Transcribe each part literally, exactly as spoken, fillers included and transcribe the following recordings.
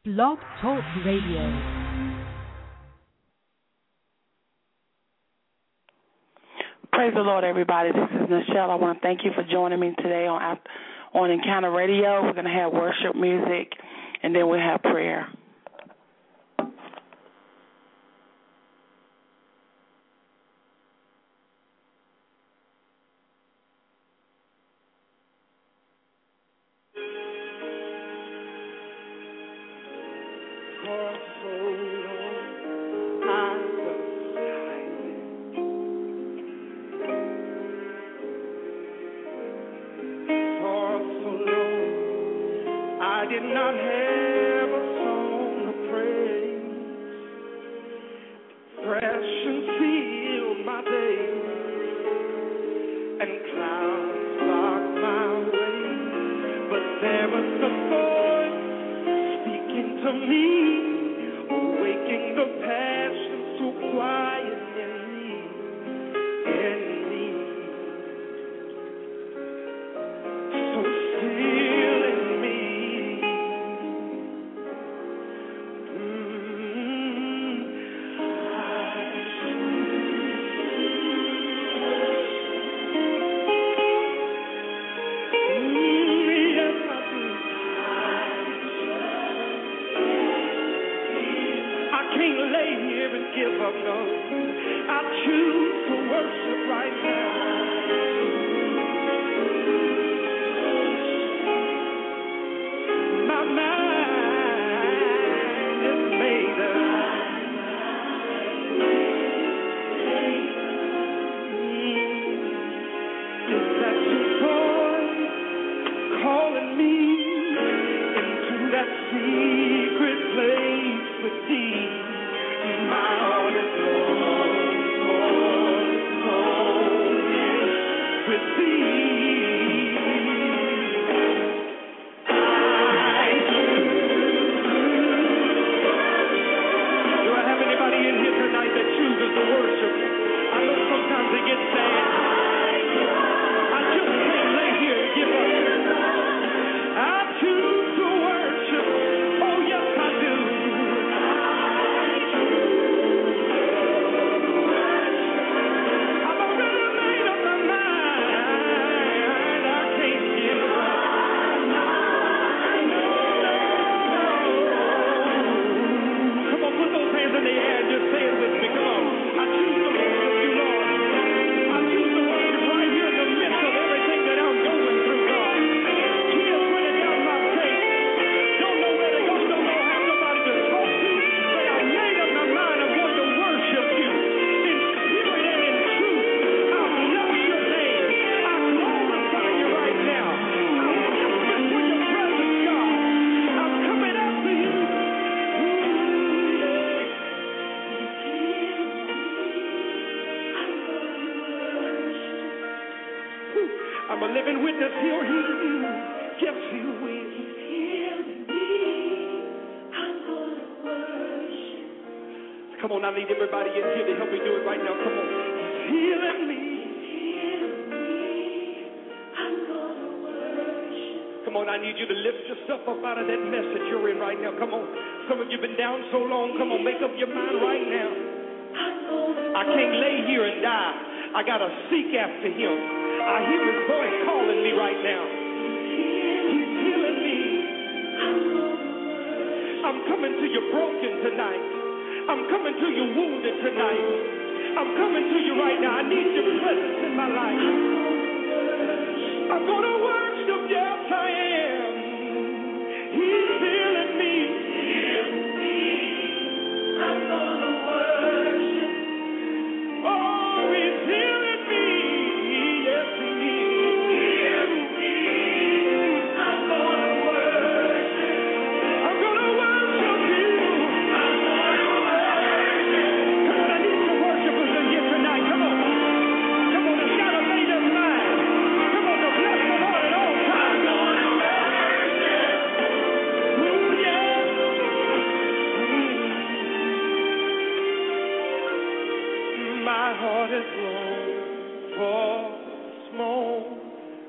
Blog Talk Radio. Praise the Lord, everybody. This is Nichelle. I want to thank you for joining me today on on Encounter Radio. We're going to have worship music, and then we'll have prayer.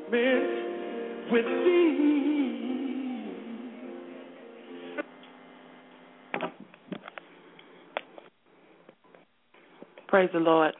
With thee. Praise the Lord.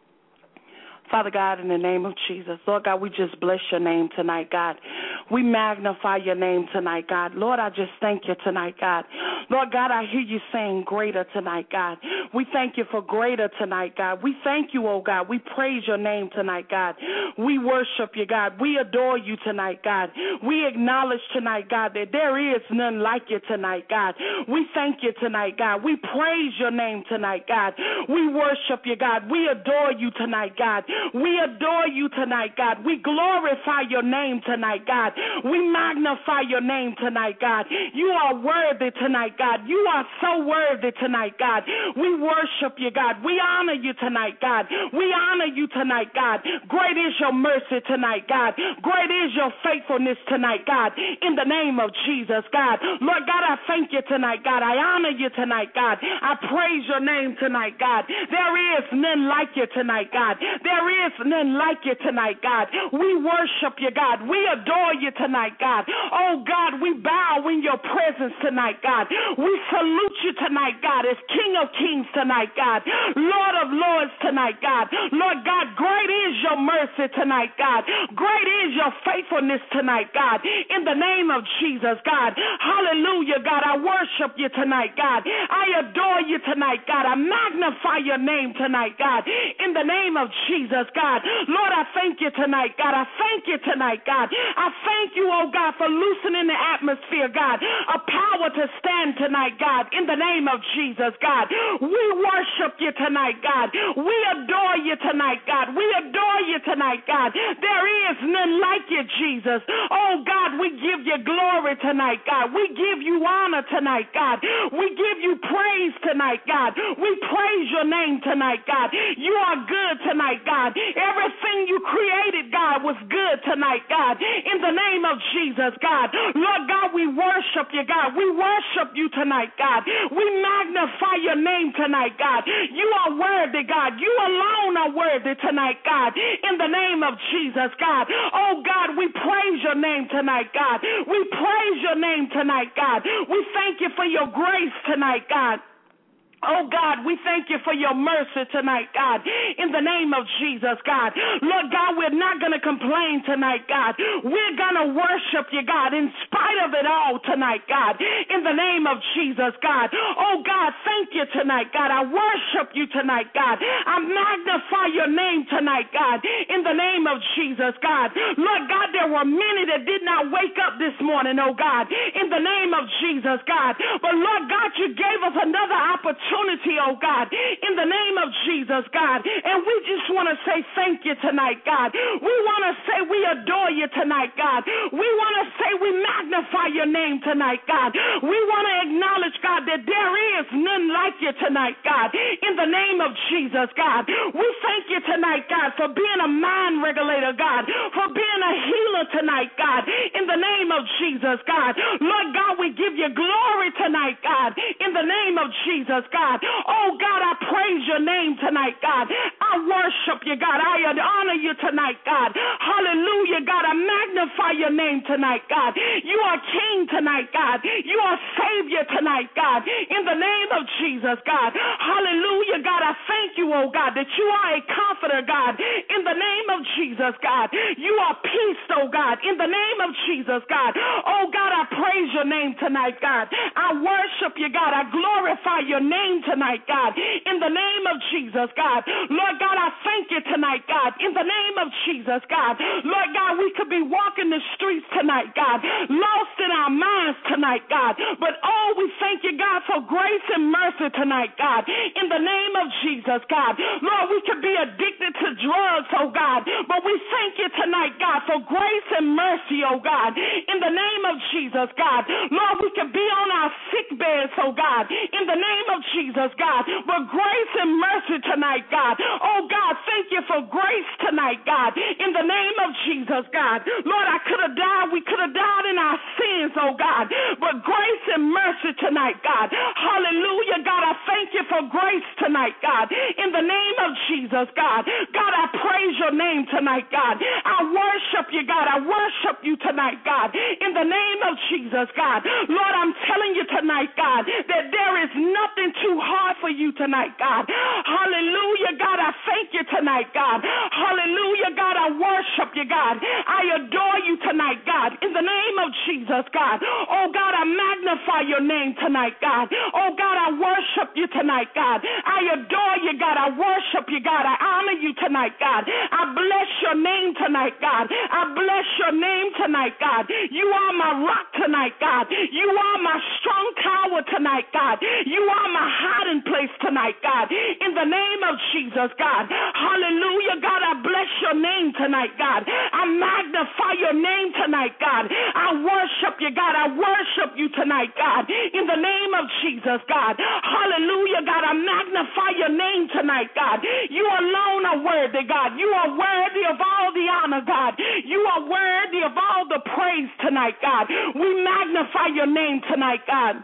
Father God, in the name of Jesus, Lord God, we just bless your name tonight, God. We magnify your name tonight, God. Lord, I just thank you tonight, God. Lord God, I hear you saying greater tonight, God. We thank you for greater tonight, God. We thank you, oh God. We praise your name tonight, God. We worship you, God. We adore you tonight, God. We acknowledge tonight, God, that there is none like you tonight, God. We thank you tonight, God. We praise your name tonight, God. We worship you, God. We adore you tonight, God. We adore you tonight, God. We glorify your name tonight, God. We magnify your name tonight, God. You are worthy tonight, God. You are so worthy tonight, God. We worship you, God. We honor you tonight, God. We honor you tonight, God. Great is your mercy tonight, God. Great is your faithfulness tonight, God. In the name of Jesus, God. Lord God, I thank you tonight, God. I honor you tonight, God. I praise your name tonight, God. There is none like you tonight, God. There is none like you tonight, God. We worship you, God. We adore you tonight, God. Oh, God, we bow in your presence tonight, God. We salute you tonight, God, as King of Kings tonight, God. Lord of Lords tonight, God. Lord God, great is your mercy tonight, God. Great is your faithfulness tonight, God. In the name of Jesus, God. Hallelujah, God. I worship you tonight, God. I adore you tonight, God. I magnify your name tonight, God. In the name of Jesus, God. Lord, I thank you tonight, God. I thank you tonight, God. I thank you, oh God, for loosening the atmosphere, God. A power to stand tonight, God. In the name of Jesus, God. We worship you tonight, God. We adore you tonight, God. We adore you tonight, God. There is none like you, Jesus. Oh God, we give you glory tonight, God. We give you honor tonight, God. We give you praise tonight, God. We praise your name tonight, God. You are good tonight, God. Everything you created, God, was good tonight, God. In the name of Jesus, God. Lord God, we worship you, God. We worship you tonight, God. We magnify your name tonight, God. You are worthy, God. You alone are worthy tonight, God. In the name of Jesus, God. Oh, God, we praise your name tonight, God. We praise your name tonight, God. We thank you for your grace tonight, God. Oh, God, we thank you for your mercy tonight, God, in the name of Jesus, God. Lord God, we're not going to complain tonight, God. We're going to worship you, God, in spite of it all tonight, God, in the name of Jesus, God. Oh, God, thank you tonight, God. I worship you tonight, God. I magnify your name tonight, God, in the name of Jesus, God. Lord God, there were many that did not wake up this morning, oh, God, in the name of Jesus, God. But, Lord God, you gave us another opportunity, oh God, in the name of Jesus, God. And we just want to say thank you tonight, God. We want to say we adore you tonight, God. We want to say we magnify your name tonight, God. We want to acknowledge, God, that there is none like you tonight, God, in the name of Jesus, God. We thank you tonight, God, for being a mind regulator, God, for being a healer tonight, God, in the name of Jesus, God. Lord God, we give you glory tonight, God, in the name of Jesus, God. Oh, God, I praise your name tonight, God. I worship you, God. I honor you tonight, God. Hallelujah, God. I magnify your name tonight, God. You are King tonight, God. You are Savior tonight, God. In the name of Jesus, God. Hallelujah, God. I thank you, oh, God, that you are a comforter, God. In the name of Jesus, God. You are peace, oh, God. In the name of Jesus, God. Oh, God, I praise your name tonight, God. I worship you, God. I glorify your name tonight, God, in the name of Jesus, God. Lord God, I thank you tonight, God, in the name of Jesus, God. Lord God, we could be walking the streets tonight, God, lost in our minds tonight, God, but oh, we thank you, God, for grace and mercy tonight, God, in the name of Jesus, God. Lord, we could be addicted to drugs, oh God, but we thank you tonight, God, for grace and mercy, oh God, in the name of Jesus, God. Lord, we could be on our sick beds, oh God, in the name of Jesus, God, but grace and mercy tonight, God. Oh, God, thank you for grace tonight, God, in the name of Jesus, God. Lord, I could have died. We could have died in our sins, oh, God, but grace and mercy tonight, God. Hallelujah, God, I thank you for grace tonight, God, in the name of Jesus, God. God, I praise your name tonight, God. I worship you, God. I worship you tonight, God, in the name of Jesus, God. Lord, I'm telling you tonight, God, that there is nothing too hard for you tonight, God. Hallelujah, God, I thank you tonight, God. Hallelujah, God, I worship you, God. I adore you tonight, God, in the name of Jesus, God. Oh, God, I magnify your name tonight, God. Oh, God, I worship you tonight, God. I adore you, God. I worship you, God. I honor you tonight, God. I bless your name tonight, God. I bless your name tonight, God. You are my rock tonight, God. You are my strong tower tonight, God. You are my hiding place tonight, God. In the name of Jesus, God. Hallelujah, God. I bless your name tonight, God. I magnify your name tonight, God. I worship you, God. I worship you tonight, God. In the name of Jesus, God. Hallelujah, God. I magnify your name tonight, God. You alone are worthy, God. You are worthy of all the honor, God. You are worthy of all the praise tonight, God. We magnify your name tonight, God.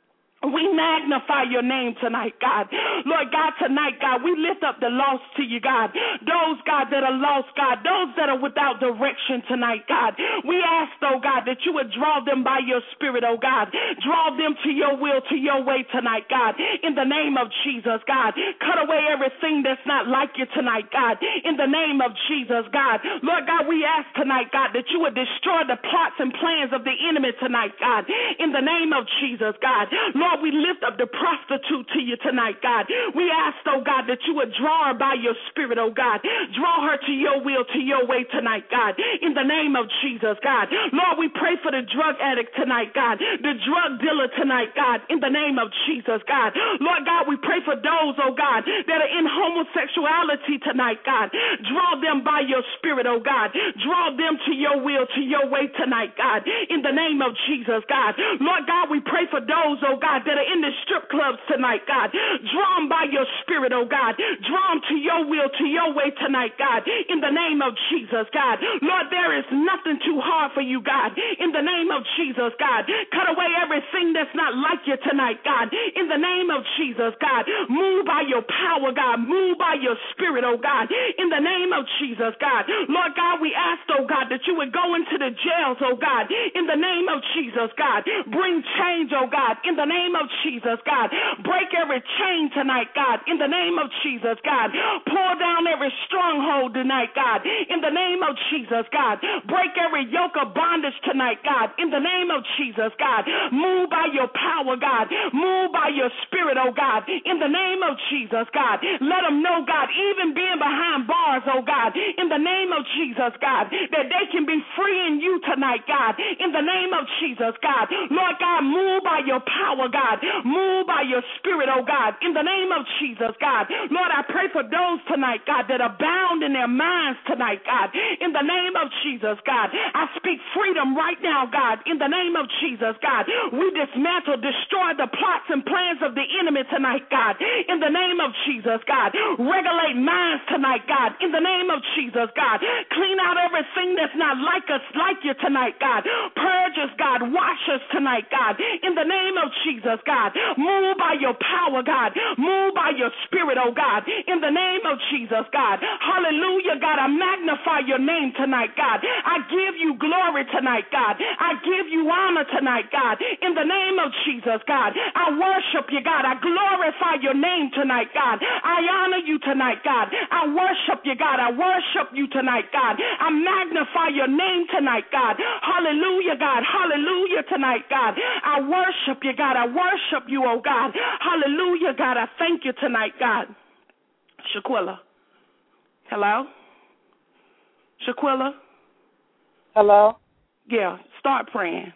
We magnify your name tonight, God. Lord God, tonight, God, we lift up the lost to you, God. Those, God, that are lost, God. Those that are without direction tonight, God. We ask, oh, God, that you would draw them by your spirit, oh, God. Draw them to your will, to your way tonight, God. In the name of Jesus, God. Cut away everything that's not like you tonight, God. In the name of Jesus, God. Lord God, we ask tonight, God, that you would destroy the plots and plans of the enemy tonight, God. In the name of Jesus, God. Lord, we lift up the prostitute to you tonight, God. We ask, oh God, that you would draw her by your spirit, oh God. Draw her to your will, to your way tonight, God. In the name of Jesus, God. Lord, we pray for the drug addict tonight, God. The drug dealer tonight, God. In the name of Jesus, God. Lord God, we pray for those, oh God, that are in homosexuality tonight, God. Draw them by your spirit, oh God. Draw them to your will, to your way tonight, God. In the name of Jesus, God. Lord God, we pray for those, oh God, that are in the strip clubs tonight, God. Draw them by your spirit, oh God. Draw them to your will, to your way tonight, God. In the name of Jesus, God. Lord, there is nothing too hard for you, God. In the name of Jesus, God. Cut away everything that's not like you tonight, God. In the name of Jesus, God. Move by your power, God. Move by your spirit, oh God. In the name of Jesus, God. Lord God, we ask, oh God, that you would go into the jails, oh God. In the name of Jesus, God. Bring change, oh God. In the name of Jesus, God. Break every chain tonight, God. In the name of Jesus, God. Pour down every stronghold tonight, God. In the name of Jesus, God. Break every yoke of bondage tonight, God. In the name of Jesus, God. Move by your power, God. Move by your spirit, oh God. In the name of Jesus, God. Let them know, God, even being behind bars, oh God. In the name of Jesus, God. That they can be free in you tonight, God. In the name of Jesus, God. Lord God, move by your power, God. Move by your spirit, oh God, in the name of Jesus, God. Lord, I pray for those tonight, God, that are bound in their minds tonight, God, in the name of Jesus, God. I speak freedom right now, God, in the name of Jesus, God. We dismantle, destroy the plots and plans of the enemy tonight, God, in the name of Jesus, God. Regulate minds tonight, God, in the name of Jesus, God. Clean out everything that's not like us, like you tonight, God. Purge us, God. Wash us tonight, God, in the name of Jesus, God. Move by your power, God. Move by your spirit, oh God, in the name of Jesus, God. Hallelujah, God. I magnify your name tonight, God. I give you glory tonight, God. I give you honor tonight, God, in the name of Jesus, God. I worship you, God. I glorify your name tonight, God. I honor you tonight, God. I worship you, God. I worship you tonight, God. I magnify your name tonight, God. Hallelujah, God. Hallelujah tonight, God. I worship you, God. I worship you, oh God. Hallelujah, God. I thank you tonight, God. Shaquilla. Hello? Shaquilla? Hello? Yeah, start praying.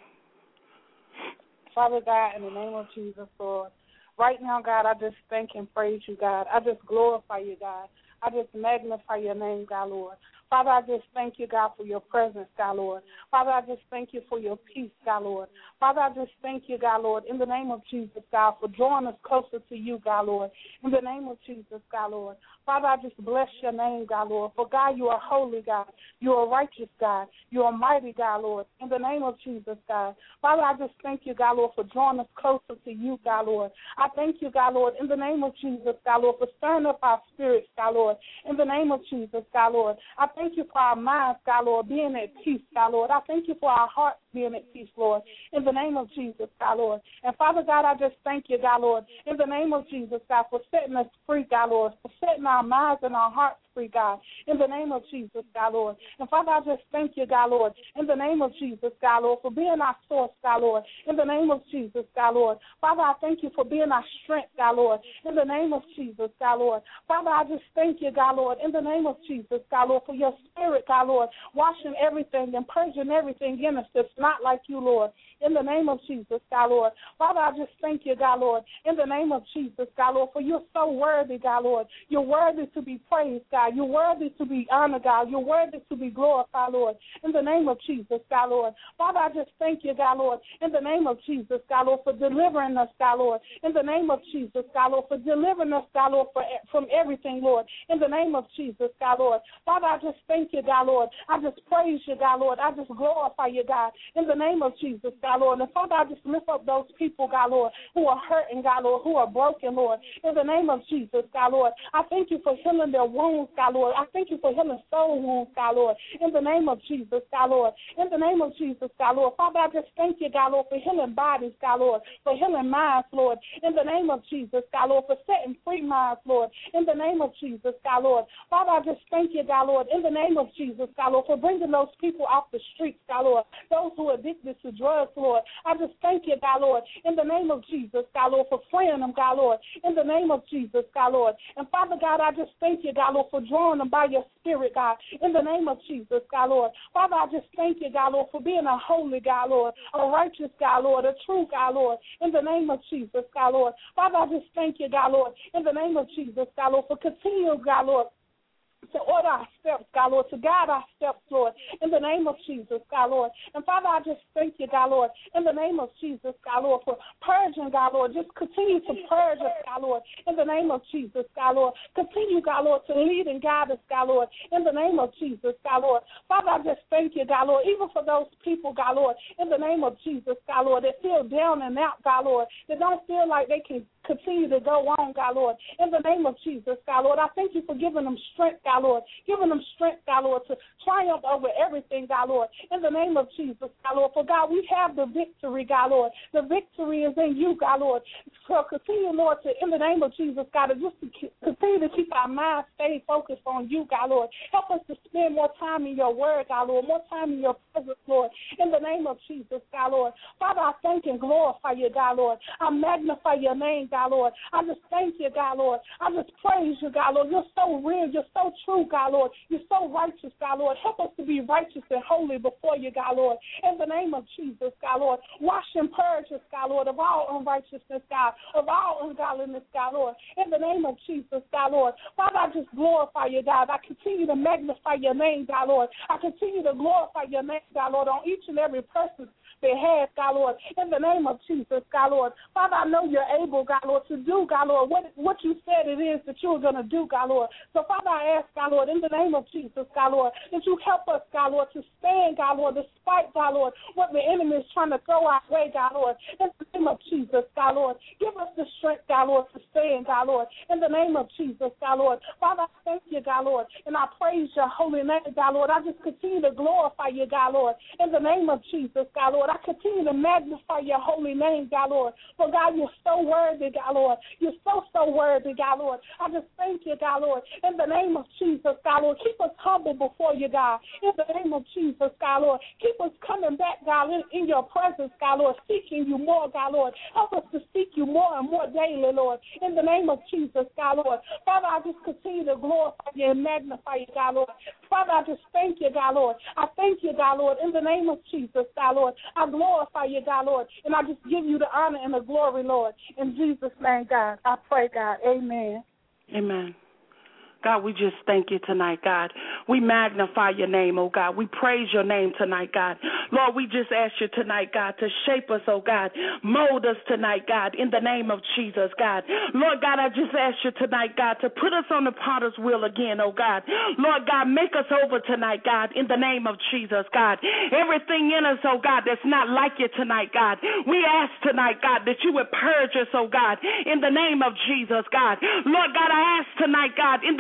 Father God, in the name of Jesus, Lord, right now, God, I just thank and praise you, God. I just glorify you, God. I just magnify your name, God, Lord. Father, I just thank you, God, for your presence, God, Lord. Father, I just thank you for your peace, God, Lord. Father, I just thank you, God, Lord, in the name of Jesus, God, for drawing us closer to you, God, Lord. In the name of Jesus, God, Lord. Father, I just bless your name, God, Lord. For, God, you are holy, God. You are righteous, God. You are mighty, God, Lord. In the name of Jesus, God. Father, I just thank you, God, Lord, for drawing us closer to you, God, Lord. I thank you, God, Lord, in the name of Jesus, God, Lord, for stirring up our spirits, God, Lord. In the name of Jesus, God, Lord. I thank you for our minds, God, Lord, being at peace, God, Lord. I thank you for our hearts, being at peace, Lord, in the name of Jesus, God, Lord. And Father God, I just thank you, God, Lord, in the name of Jesus, God, for setting us free, God, Lord, for setting our minds and our hearts free, God, in the name of Jesus, God, Lord. And Father, I just thank you, God, Lord, in the name of Jesus, God, Lord, for being our source, God, Lord, in the name of Jesus, God, Lord. Father, I thank you for being our strength, God, Lord, in the name of Jesus, God, Lord. Father, I just thank you, God, Lord, in the name of Jesus, God, Lord, for your spirit, God, Lord, washing everything and purging everything in us that's not like you, Lord, in the name of Jesus, God, Lord. Father, I just thank you, God, Lord, in the name of Jesus, God, Lord, for you're so worthy, God, Lord. You're worthy to be praised, God. You're worthy to be honored, God. You're worthy to be glorified, Lord, in the name of Jesus, God, Lord. Father, I just thank you, God, Lord, in the name of Jesus, God, Lord, for delivering us, God, Lord, in the name of Jesus, God, Lord, for delivering us, God, Lord, for, from everything, Lord, in the name of Jesus, God, Lord. Father, I just thank you, God, Lord. I just praise you, God, Lord. I just glorify you, God, in the name of Jesus, God, Lord. And Father, I just lift up those people, God, Lord, who are hurting, God, Lord, who are broken, Lord, in the name of Jesus, God, Lord. I thank you for healing their wounds, God, Lord. I thank you for healing soul wounds, God, Lord, in the name of Jesus, God, Lord. In the name of Jesus, God, Lord. Father, I just thank you, God, Lord, for healing bodies, God, Lord, for healing minds, Lord, in the name of Jesus, God, Lord, for setting free minds, Lord, in the name of Jesus, God, Lord. Father, I just thank you, God, Lord, in the name of Jesus, God, Lord, for bringing those people off the streets, God, Lord, those who are addicted to drugs, Lord. I just thank you, God, Lord, in the name of Jesus, God, Lord, for freeing them, God, Lord, in the name of Jesus, God, Lord. And Father God, I just thank you, God, Lord, for drawing them by your spirit, God, in the name of Jesus, God, Lord. Father, I just thank you, God, Lord, for being a holy God, Lord, a righteous God, Lord, a true God, Lord, in the name of Jesus, God, Lord. Father, I just thank you, God, Lord, in the name of Jesus, God, Lord, for continuing, God, Lord, to order our steps, God, Lord, to guide our steps, Lord, in the name of Jesus, God, Lord. And Father, I just thank you, God, Lord, in the name of Jesus, God, Lord, for purging, God, Lord. Just continue to purge us, God, Lord, in the name of Jesus, God, Lord. Continue, God, Lord, to lead and guide us, God, Lord, in the name of Jesus, God, Lord. Father, I just thank you, God, Lord, even for those people, God, Lord, in the name of Jesus, God, Lord, that feel down and out, God, Lord, that don't feel like they can continue to go on, God, Lord, in the name of Jesus, God, Lord. I thank you for giving them strength, God, Lord, giving them strength, God, Lord, to triumph over everything, God, Lord, in the name of Jesus, God, Lord. For, God, we have the victory, God, Lord. The victory is in you, God, Lord. So continue, Lord, to, in the name of Jesus, God, to just to keep, continue to keep our minds stay focused on you, God, Lord. Help us to spend more time in your word, God, Lord, more time in your presence, Lord, in the name of Jesus, God, Lord. Father, I thank and glorify you, God, Lord. I magnify your name, God, Lord. I just thank you, God, Lord. I just praise you, God, Lord. You're so real. You're so true, God, Lord. You're so righteous, God, Lord. Help us to be righteous and holy before you, God, Lord. In the name of Jesus, God, Lord. Wash and purge us, God, Lord, of all unrighteousness, God, of all ungodliness, God, Lord. In the name of Jesus, God, Lord. Father, I just glorify you, God. I continue to magnify your name, God, Lord. I continue to glorify your name, God, Lord, on each and every person behalf, God, Lord, in the name of Jesus, God, Lord. Father, I know you're able, God, Lord, to do, God, Lord, what, what you said it is that you were going to do, God, Lord. So, Father, I ask, God, Lord, in the name of Jesus, God, Lord, that you help us, God, Lord, to stand, God, Lord, despite, God, Lord, what the enemy is trying to throw our way, God, Lord, in the name of Jesus, God, Lord. Give us the strength, God, Lord, to stand, God, Lord, in the name of Jesus, God, Lord. Father, I thank you, God, Lord, and I praise your holy name, God, Lord. I just continue to glorify you, God, Lord, in the name of Jesus, God, Lord. I continue to magnify your holy name, God, Lord. For, God, you're so worthy, God, Lord. You're so, so worthy, God, Lord. I just thank you, God, Lord, in the name of Jesus, God, Lord. Keep us humble before you, God, in the name of Jesus, God, Lord. Keep us coming back, God, in, in your presence, God, Lord, seeking you more, God, Lord. Help us to seek you more and more daily, Lord, in the name of Jesus, God, Lord. Father, I just continue to glorify you and magnify you, God, Lord. Father, I just thank you, God, Lord. I thank you, God, Lord, in the name of Jesus, God, Lord. I glorify you, God, Lord, and I just give you the honor and the glory, Lord. In Jesus' name, God, I pray, God. Amen. Amen. God, we just thank you tonight, God. We magnify your name, oh God. We praise your name tonight, God. Lord, we just ask you tonight, God, to shape us, oh God. Mold us tonight, God, in the name of Jesus, God. Lord God, I just ask you tonight, God, to put us on the potter's wheel again, oh God. Lord God, make us over tonight, God, in the name of Jesus, God. Everything in us, oh God, that's not like you tonight, God. We ask tonight, God, that you would purge us, oh God, in the name of Jesus, God. Lord God, I ask tonight, God, in the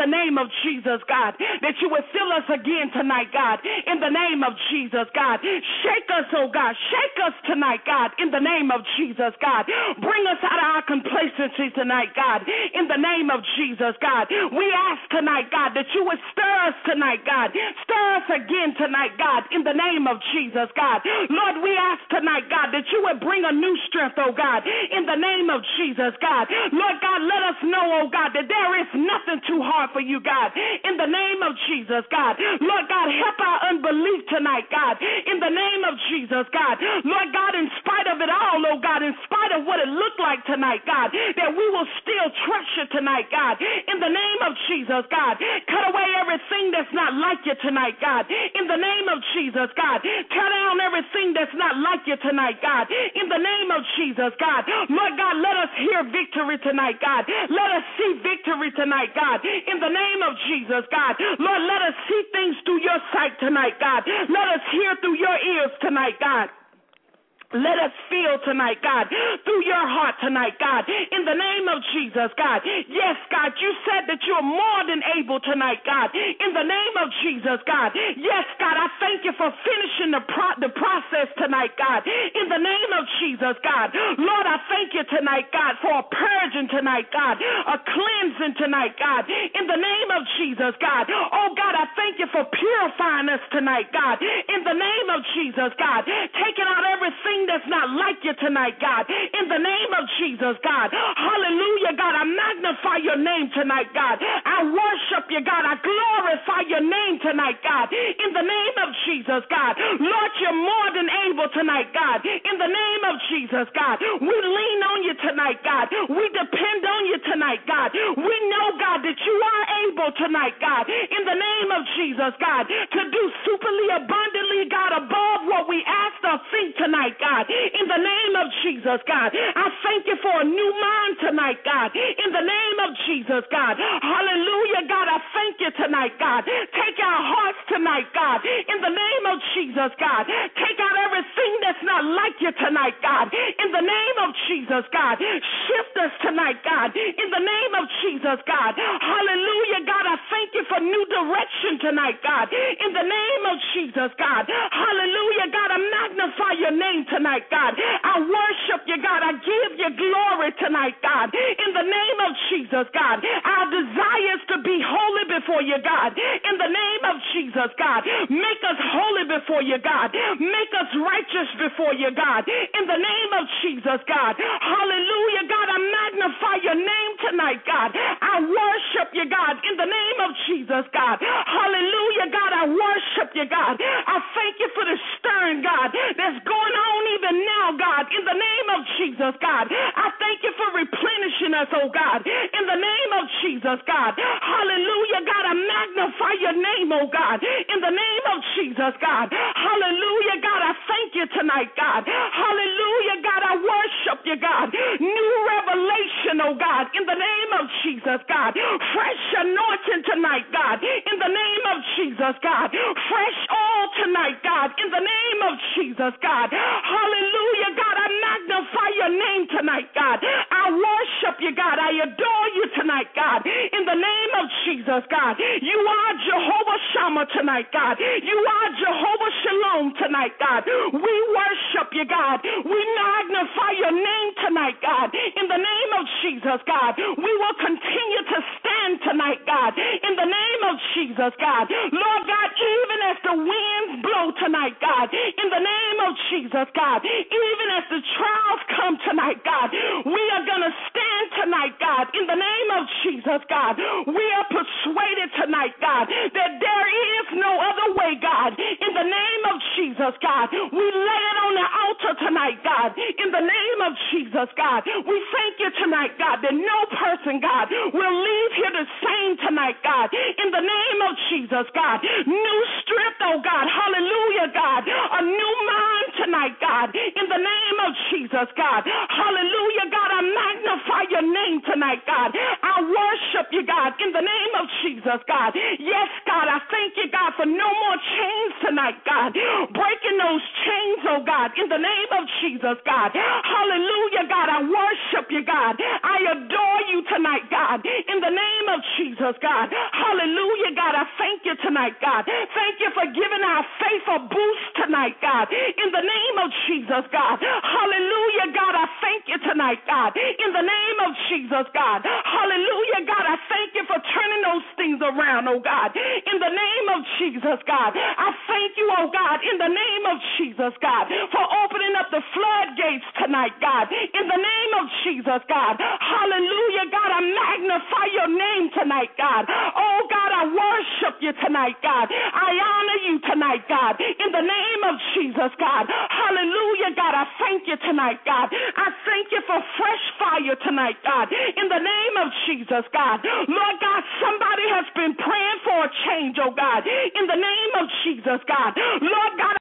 the name of Jesus, God, that you would fill us again tonight, God, in the name of Jesus, God. Shake us, oh God. Shake us tonight, God, in the name of Jesus, God. Bring us out of our complacency tonight, God, in the name of Jesus, God. We ask tonight, God, that you would stir us tonight, God. Stir us again tonight, God, in the name of Jesus, God. Lord, we ask tonight, God, that you would bring a new strength, oh God, in the name of Jesus, God. Lord God, let us know, oh God, that there is nothing too hard for you, God, in the name of Jesus, God. Lord God, help our unbelief tonight, God, in the name of Jesus, God. Lord God, in spite of it all, oh God, in spite of what it looked like tonight, God, that we will still trust you tonight, God, in the name of Jesus, God. Cut away everything that's not like you tonight, God, in the name of Jesus, God. Tear down everything that's not like you tonight, God, in the name of Jesus, God. Lord God, let us hear victory tonight, God. Let us see victory tonight, God, in the name of Jesus, God. Lord, let us see things through your sight tonight, God. Let us hear through your ears tonight, God. Let us feel tonight, God, through your heart tonight, God, in the name of Jesus, God. Yes, God, you said that you're more than able tonight, God, in the name of Jesus, God. Yes, God, I thank you for finishing the, pro- the process tonight, God, in the name of Jesus, God. Lord, I thank you tonight, God, for a purging tonight, God, a cleansing tonight, God, in the name of Jesus, God. Oh, God, I thank you for purifying us tonight, God, in the name of Jesus, God, taking out everything that's not like you tonight, God, in the name of Jesus, God. Hallelujah, God. I magnify your name tonight, God. I worship you, God. I glorify your name tonight, God, in the name of Jesus, God. Lord, you're more than able tonight, God, in the name of Jesus, God. We lean on you tonight, God. We depend on you tonight, God. We know, God, that you are able tonight, God, in the name of Jesus, God, to do superly abundantly, God, above what we ask or think tonight, God. God, in the name of Jesus, God. I thank you for a new mind tonight, God, in the name of Jesus, God. Hallelujah, God. I thank you tonight, God. Take our hearts tonight, God, in the name of Jesus, God. Take out everything that's not like you tonight, God, in the name of Jesus, God. Shift us tonight, God, in the name of Jesus, God. Hallelujah, God. I thank you for new direction tonight, God, in the name of Jesus, God. Hallelujah, God. I magnify your name tonight. Tonight, God. I worship you, God. I give you glory tonight, God. In the name of Jesus, God. Our desire is to be holy before you, God. In the name of Jesus, God. Make us holy before you, God. Make us righteous before you, God. In the name of Jesus, God. Hallelujah, God. I magnify your name tonight, God. I worship you, God. In the name of Jesus, God. Hallelujah, God. I worship you, God. I thank you for the stirring, God, that's going on even now, God, in the name of Jesus, God. I thank you for replenishing us, oh God, in the name of Jesus, God. Hallelujah, God. I magnify your name, oh God, in the name of Jesus, God. Hallelujah, God. I thank you tonight, God. Hallelujah, God. I worship you, God. New revelation, oh God, in the name of Jesus, God. Fresh anointing tonight, God, in the name of Jesus, God. Fresh oil tonight, God, in the name of Jesus, God. Hallelujah, God. I magnify your name tonight, God. I worship you, God. I adore you tonight, God. In the name of Jesus, God. You are Jehovah Shammah tonight, God. You are Jehovah Shalom tonight, God. We worship you, God. We magnify your name tonight, God. In the name of Jesus, God. We will continue to stand tonight, God. In the name of Jesus, God. Lord God, even as the winds blow tonight, God. In the name of Jesus, God. Even as the trials come tonight, God, we are going to stand tonight, God, in the name of Jesus, God. We are persuaded tonight, God, that there is no other way, God, in the name of Jesus, God. We lay it on the altar tonight, God, in the name of Jesus, God. We thank you tonight, God, that no person, God, will leave here the same tonight, God, in the name of Jesus, God. New strength, oh God, hallelujah, God, a new mind tonight, God, in the name of Jesus, God. Hallelujah, God. I magnify your name tonight, God. I worship you, God, in the name of Jesus, God. Yes, God, I thank you, God, for no more chains tonight, God. Breaking those chains, oh God, in the name of Jesus, God. Hallelujah, God. I worship you, God. I adore you tonight, God, in the name of Jesus, Jesus, God. Hallelujah, God. I thank you tonight, God. Thank you for giving our faith a boost tonight, God. In the name of Jesus, God. Hallelujah, God. I thank you tonight, God. In the name of Jesus, God. Hallelujah, God. I thank you for turning those things around, oh God. In the name of Jesus, God. I thank you, oh God, in the name of Jesus, God, for opening up the floodgates tonight, God. In the name of Jesus, God. Hallelujah, God. I magnify your name tonight, God. Oh God, I worship you tonight, God. I honor you tonight, God. In the name of Jesus, God. Hallelujah, God. I thank you tonight, God. I thank you for fresh fire tonight, God. In the name of Jesus, God. Lord God, somebody has been praying for a change, oh God. In the name of Jesus, God. Lord God,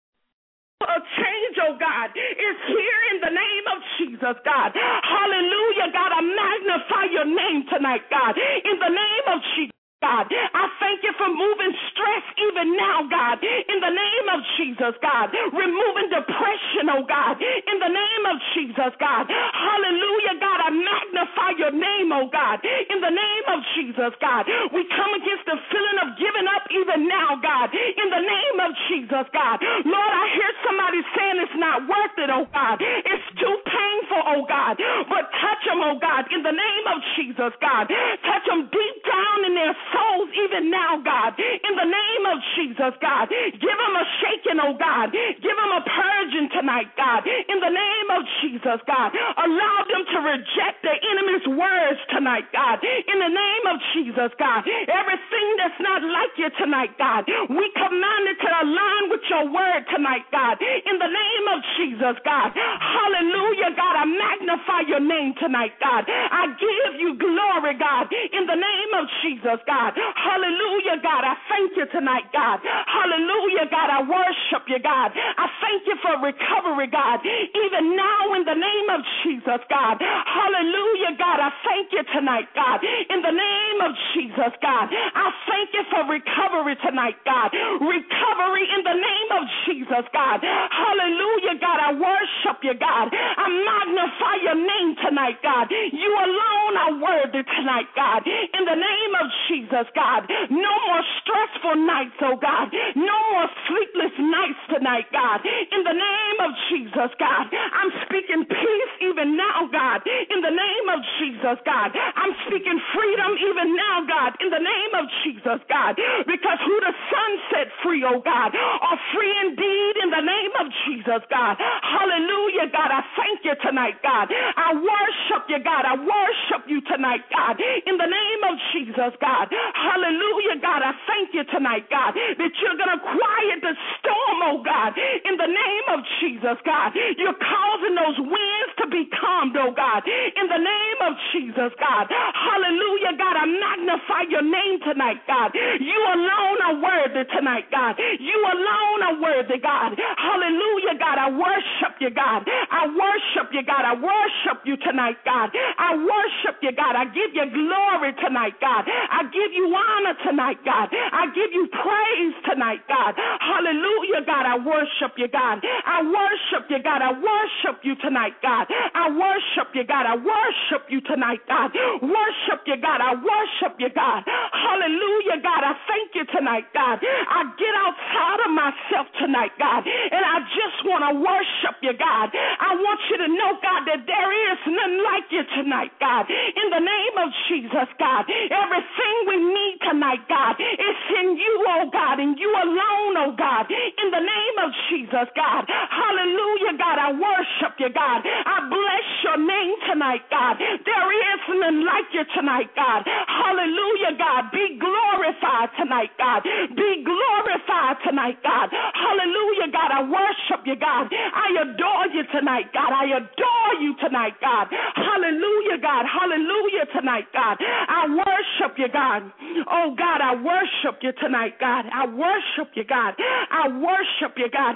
a change, oh God, is here in the name of Jesus, God. Hallelujah, God. I magnify your name tonight, God. In the name of Jesus, God. I thank you for moving stress even now, God, in the name of Jesus, God. Removing depression, oh God, in the name of Jesus, God. Hallelujah, God. I magnify your name, oh God, in the name of Jesus, God. We come against the feeling of giving up even now, God, in the name of Jesus, God. Lord, I hear somebody saying it's not worth it, oh God. It's too painful, oh God. But touch them, oh God, in the name of Jesus, God. Touch them deep down in their souls even now, God, in the name of Jesus, God. Give them a shaking, oh God. Give them a purging tonight, God, in the name of Jesus, God. Allow them to reject the enemy's words tonight, God, in the name of Jesus, God. Everything that's not like you tonight, God, we command it to align with your word tonight, God, in the name of Jesus, God. Hallelujah, God. I magnify your name tonight, God. I give you glory, God, in the name of Jesus, God. Hallelujah, God. I thank you tonight, God. Hallelujah, God. I worship you, God. I thank you for recovery, God, even now in the name of Jesus, God. Hallelujah, God. I thank you tonight, God, in the name of Jesus, God. I thank you for recovery tonight, God. Recovery in the name of Jesus, God. Hallelujah, God. I worship you, God. I magnify your name tonight, God. You alone are worthy tonight, God, in the name of Jesus. Jesus, God. No more stressful nights, oh God. No more sleepless nights tonight, God. In the name of Jesus, God. I'm speaking peace even now, God. In the name of Jesus, God. I'm speaking freedom even now, God. In the name of Jesus, God. Because who the Son set free, oh God, are free indeed in the name of Jesus, God. Hallelujah, God. I thank you tonight, God. I worship you, God. I worship you tonight, God. In the name of Jesus, God. Hallelujah, God. I thank you tonight, God, that you're going to quiet the storm, oh God, in the name of Jesus, God. You're causing those winds to be calmed, oh God, in the name of Jesus, God. Hallelujah, God. I magnify your name tonight, God. You alone are worthy tonight, God. You alone are worthy, God. Hallelujah, God. I worship you, God. I worship you, God. I worship you tonight, God. I worship you, God. I give you glory tonight, God. I give you honor tonight, God. I give you praise tonight, God. Hallelujah, God. I worship you, God. I worship you, God. I worship you tonight, God. I worship you, God. I worship you tonight, God. Worship you, God. I worship you, God. Hallelujah, God. I thank you tonight, God. I get outside of myself tonight, God, and I just want to worship you, God. I want you to know, God, that there is none like you tonight, God. In the name of Jesus, God. Everything we need tonight, God, is in you, oh God, and you alone, oh God. In the name of Jesus, God. Hallelujah, God. I worship you, God. I bless your name tonight, God. There is none like you tonight, God. Hallelujah, God. Be glorified tonight, God. Be glorified tonight, God. Hallelujah, God. I worship you, God. I adore you tonight, God. I adore you tonight, God. Hallelujah, God. Hallelujah tonight, God. I worship you, God. Oh, God, I worship you tonight, God. I worship you, God. I worship you, God. Even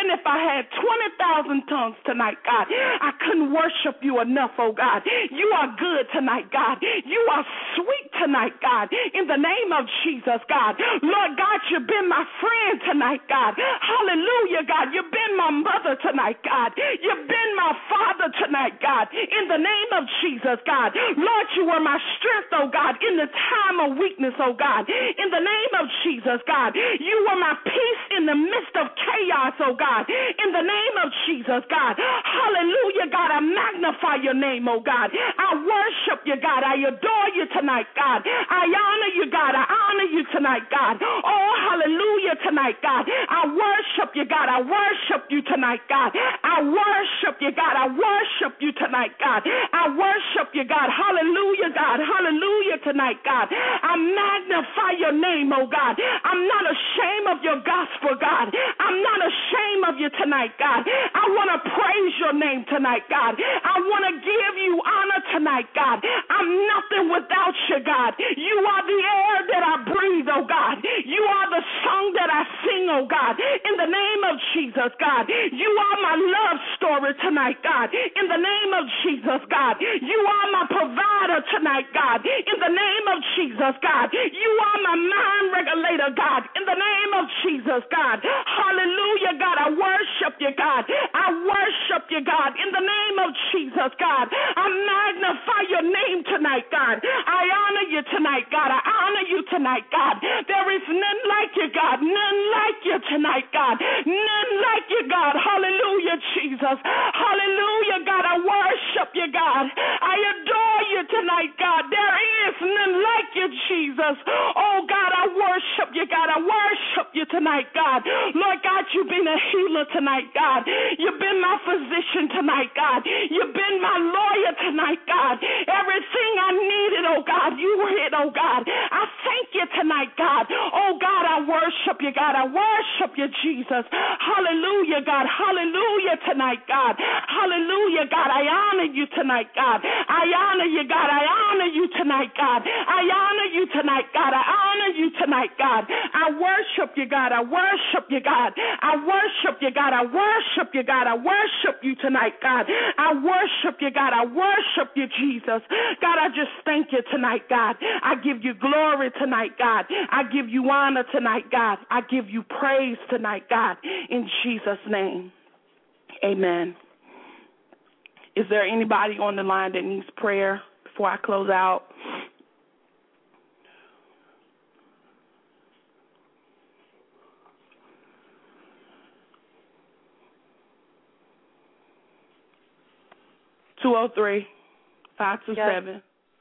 even if I had twenty thousand tongues tonight, God, I couldn't worship you enough, oh God. You are good tonight, God. You are sweet tonight, God. In the name of Jesus, God. Lord God, you've been my friend tonight, God. Hallelujah, God. You've been my mother tonight, God. You've been my father tonight, God. In the name of Jesus, God. Lord, you were my strength, oh God, in the time of weakness, oh God. In the name of Jesus, God. You were my peace in the midst of chaos, oh God. In the name of Jesus, God. Hallelujah, God. I magnify your name, oh God. I worship you, God. I adore you tonight, God. I honor you, God. I honor you tonight, God. Oh, hallelujah tonight, God. I worship you, God. I worship you tonight, God. I worship you, God. I worship you tonight, God. I worship you, God. Hallelujah, God. Hallelujah tonight, God. I magnify your name, oh God. I'm not ashamed of your gospel, God. I'm not ashamed of you tonight, God. I want to praise your name tonight, God. I want to give you honor tonight, God. I'm nothing without you, God. You are the air that I breathe, oh God. You are the song that I sing, oh God. In the name of Jesus, God. You are my love story tonight, God. In the name of Jesus, God. You are my provider tonight, God. In the name of Jesus, God. You are my mind regulator, God. In the name of Jesus, God. Hallelujah, God. I worship you, God. I worship you, God. In the name of Jesus, God. I magnify your name tonight, God. I honor you tonight, God. I honor you tonight, God. There is none like you, God. None like you tonight, God. None like you, God. Hallelujah, Jesus. Hallelujah, God. I worship you, God. I adore you tonight, God. There is none like you, Jesus. Oh, God, I worship you, God. I worship you tonight, God. Lord God, you've been a healer tonight, God. You've been my physician tonight, God. You've been my lawyer tonight, God. Everything I needed, oh God, you were it, oh God. I thank you tonight, God. Oh God, I worship you, God. I worship you, Jesus. Hallelujah, God. Hallelujah tonight, God. Hallelujah, God. I honor you tonight, God. I honor you, God. I honor you tonight, God. I honor you tonight, God. I honor you tonight, God. I worship you, God. I worship you, God. I worship you, God. I worship you, God. I worship you tonight, God. I worship you, God. I worship you, Jesus. God, I just thank you tonight, God. I give you glory tonight, God. I give you honor tonight, God. I give you praise tonight, God. In Jesus' name, amen. Is there anybody on the line that needs prayer before I close out? two oh three, five two seven.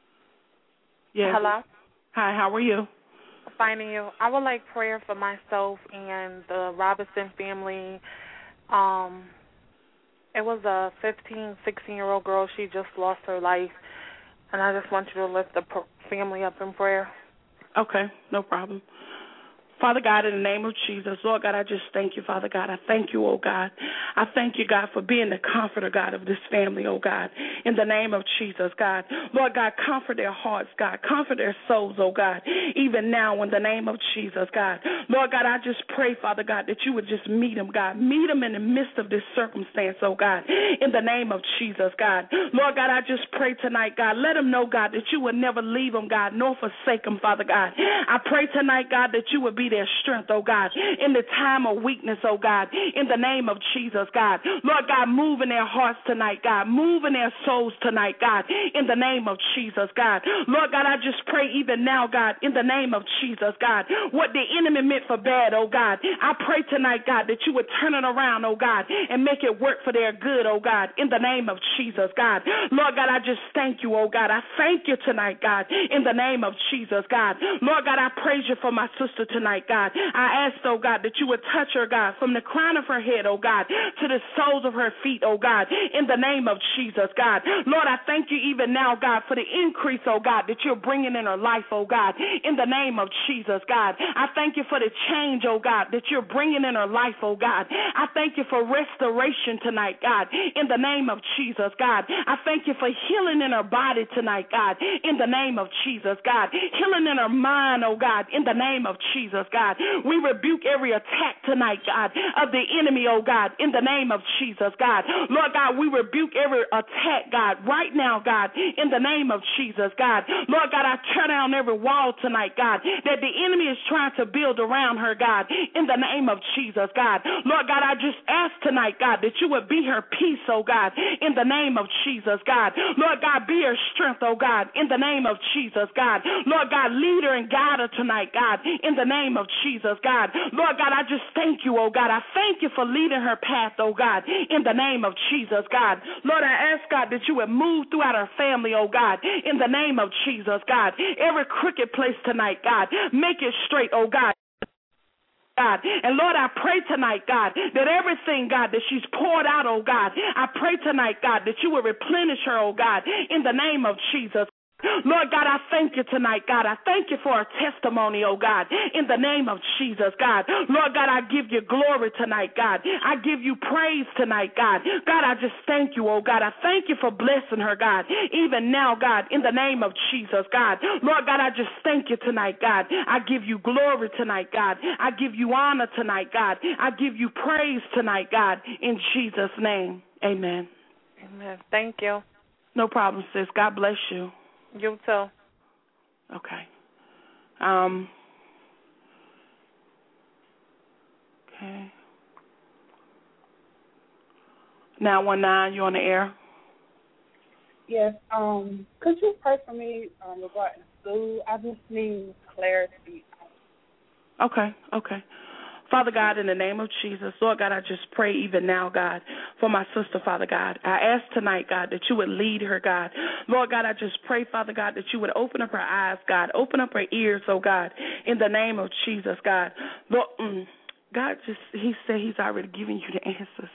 Yes. Hello? Hi, how are you? Finding you. I would like prayer for myself and the Robinson family. Um, it was a fifteen, sixteen-year-old girl. She just lost her life, and I just want you to lift the family up in prayer. Okay, no problem. Father God, in the name of Jesus, Lord God, I just thank you, Father God. I thank you, oh God. I thank you, God, for being the comforter, God, of this family, oh God. In the name of Jesus, God. Lord God, comfort their hearts, God. Comfort their souls, oh God. Even now, in the name of Jesus, God. Lord God, I just pray, Father God, that you would just meet them, God. Meet them in the midst of this circumstance, oh God. In the name of Jesus, God. Lord God, I just pray tonight, God. Let them know, God, that you would never leave them, God, nor forsake them, Father God. I pray tonight, God, that you would be their strength, oh God, in the time of weakness, oh God, in the name of Jesus, God. Lord God, move in their hearts tonight, God. Move in their souls tonight, God, in the name of Jesus, God. Lord God, I just pray even now, God, in the name of Jesus, God, what the enemy meant for bad, oh God, I pray tonight, God, that you would turn it around, oh God, and make it work for their good, oh God, in the name of Jesus, God. Lord God, I just thank you, oh God. I thank you tonight, God, in the name of Jesus, God. Lord God, I praise you for my sister tonight, God. I ask, oh God, that you would touch her, God, from the crown of her head, oh God, to the soles of her feet, oh God, in the name of Jesus, God. Lord, I thank you even now, God, for the increase, oh God, that you're bringing in her life, oh God, in the name of Jesus, God. I thank you for the change, oh God, that you're bringing in her life, oh God. I thank you for restoration tonight, God, in the name of Jesus, God. I thank you for healing in her body tonight, God, in the name of Jesus, God. Healing in her mind, oh God, in the name of Jesus, Jesus, God. We rebuke every attack tonight, God, of the enemy, oh God, in the name of Jesus, God. Lord God, we rebuke every attack, God, right now, God, in the name of Jesus, God. Lord God, I tear down every wall tonight, God, that the enemy is trying to build around her, God, in the name of Jesus, God. Lord God, I just ask tonight, God, that you would be her peace, oh God, in the name of Jesus, God. Lord God, be her strength, oh God, in the name of Jesus, God. Lord God, lead her and guide her tonight, God, in the name of Jesus, God. Lord God, I just thank you, oh God. I thank you for leading her path, oh God, in the name of Jesus, God. Lord, I ask, God, that you would move throughout her family, oh God, in the name of Jesus, God. Every crooked place tonight, God, make it straight, oh God. God. And Lord, I pray tonight, God, that everything, God, that she's poured out, oh God, I pray tonight, God, that you will replenish her, oh God, in the name of Jesus. Lord God, I thank you tonight, God. I thank you for a testimony, oh God, in the name of Jesus, God. Lord God, I give you glory tonight, God. I give you praise tonight, God. God, I just thank you, oh God. I thank you for blessing her, God, even now, God, in the name of Jesus, God. Lord God, I just thank you tonight, God. I give you glory tonight, God. I give you honor tonight, God. I give you praise tonight, God, in Jesus' name. Amen. Amen. Thank you. No problem, sis. God bless you. You too. Okay. Um. Okay. nine one nine, you on the air? Yes. Um. Could you pray for me um, regarding school? I just need clarity. Okay. Okay. Father God, in the name of Jesus, Lord God, I just pray even now, God, for my sister, Father God. I ask tonight, God, that you would lead her, God. Lord God, I just pray, Father God, that you would open up her eyes, God, open up her ears, oh God, in the name of Jesus, God. Lord, mm, God just, he said he's already given you the answers.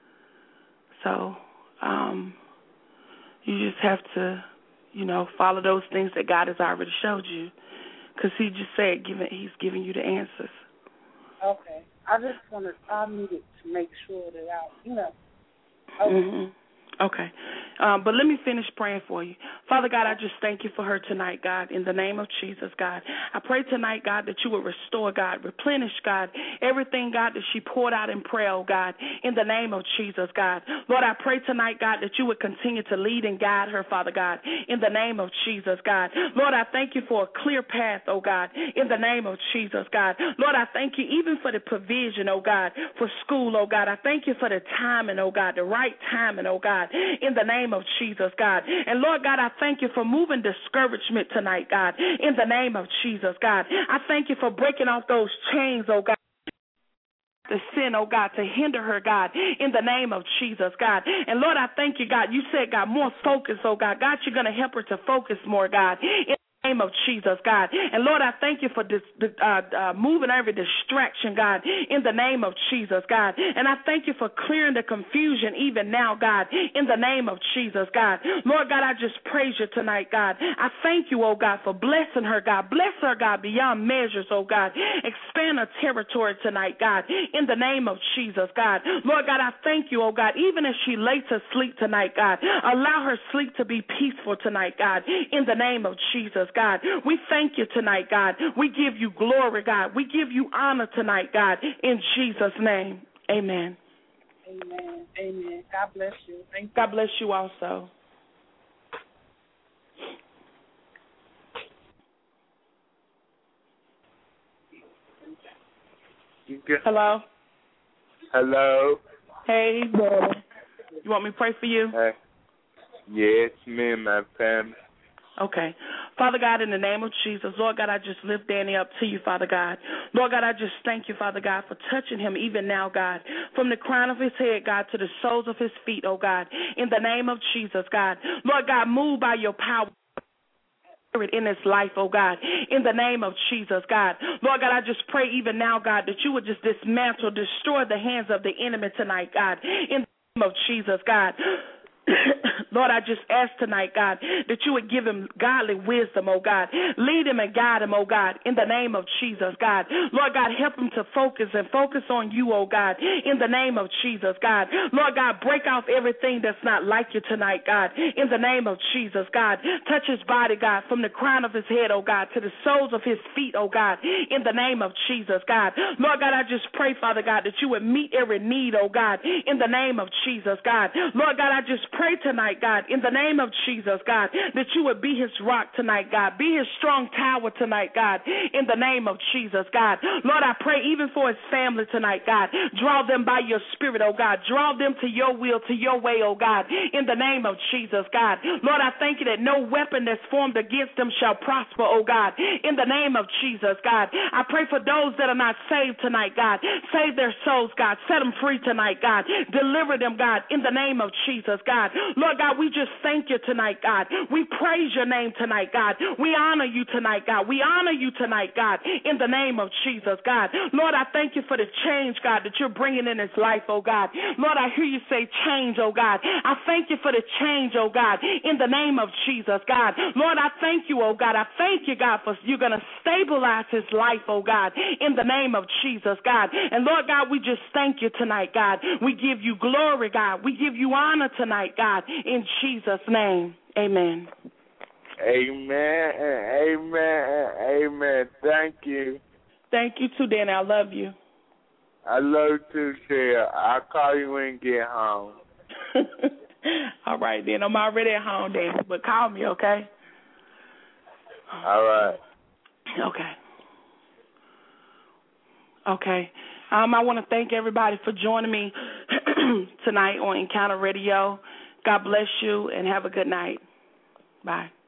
So um, you just have to, you know, follow those things that God has already showed you, because he just said given, he's giving you the answers. Okay. I just wanted, I needed to make sure that I, you know. Okay. Mm-hmm. Okay. Um, but let me finish praying for you. Father God, I just thank you for her tonight, God, in the name of Jesus, God. I pray tonight, God, that you would restore, God, replenish, God, everything, God, that she poured out in prayer, oh God, in the name of Jesus, God. Lord, I pray tonight, God, that you would continue to lead and guide her, Father God, in the name of Jesus, God. Lord, I thank you for a clear path, oh God, in the name of Jesus, God. Lord, I thank you even for the provision, oh God, for school, oh God. I thank you for the timing, oh God, the right timing, oh God, in the name of Jesus, God. And Lord God, I thank you for moving discouragement tonight, God, in the name of Jesus, God. I thank you for breaking off those chains, oh God, the sin, oh God, to hinder her, God, in the name of Jesus, God. And Lord, I thank you, God. You said, God, more focus, oh God. God, you're going to help her to focus more, God, in name of Jesus, God. And Lord, I thank you for this, uh, uh, moving every distraction, God, in the name of Jesus, God. And I thank you for clearing the confusion even now, God, in the name of Jesus, God. Lord God, I just praise you tonight, God. I thank you, oh God, for blessing her, God. Bless her, God, beyond measures, oh God. Expand her territory tonight, God, in the name of Jesus, God. Lord God, I thank you, oh God, even as she lays to sleep tonight, God. Allow her sleep to be peaceful tonight, God, in the name of Jesus, God. We thank you tonight, God. We give you glory, God. We give you honor tonight, God, in Jesus' name. Amen. Amen. Amen. God bless you. Thank you. God bless you also. Hello? Hello? Hey, brother. You want me to pray for you? Hey. Yes, me and my family. Okay. Father God, in the name of Jesus, Lord God, I just lift Danny up to you, Father God. Lord God, I just thank you, Father God, for touching him even now, God, from the crown of his head, God, to the soles of his feet, oh God, in the name of Jesus, God. Lord God, move by your power in his life, oh God, in the name of Jesus, God. Lord God, I just pray even now, God, that you would just dismantle, destroy the hands of the enemy tonight, God, in the name of Jesus, God. Lord, I just ask tonight, God, that you would give him godly wisdom, oh God. Lead him and guide him, oh God, in the name of Jesus, God. Lord God, help him to focus and focus on you, oh God, in the name of Jesus, God. Lord God, break off everything that's not like you tonight, God, in the name of Jesus, God. Touch his body, God, from the crown of his head, oh God, to the soles of his feet, oh God, in the name of Jesus, God. Lord God, I just pray, Father God, that you would meet every need, oh God, in the name of Jesus, God. Lord God, I just pray tonight, God, in the name of Jesus, God, that you would be his rock tonight, God. Be his strong tower tonight, God, in the name of Jesus, God. Lord, I pray even for his family tonight, God. Draw them by your spirit, oh God. Draw them to your will, to your way, oh God, in the name of Jesus, God. Lord, I thank you that no weapon that's formed against them shall prosper, oh God, in the name of Jesus, God. I pray for those that are not saved tonight, God. Save their souls, God. Set them free tonight, God. Deliver them, God, in the name of Jesus, God. Lord God, we just thank you tonight, God. We praise your name tonight, God. We honor you tonight, God. We honor you tonight, God, in the name of Jesus, God. Lord, I thank you for the change, God, that you're bringing in his life, oh God. Lord, I hear you say change, oh God. I thank you for the change, oh God, in the name of Jesus, God. Lord, I thank you, oh God. I thank you, God, for you're going to stabilize his life, oh God, in the name of Jesus, God. And Lord God, we just thank you tonight, God. We give you glory, God. We give you honor tonight, God, in Jesus' name. Amen. Amen and amen and amen. Thank you. Thank you too, Danny. I love you. I love you too, Sarah. I'll call you when you get home. All right, then. I'm already at home, Danny, but call me, okay? All right. Okay. Okay. Um, I want to thank everybody for joining me tonight on Encounter Radio. God bless you and have a good night. Bye.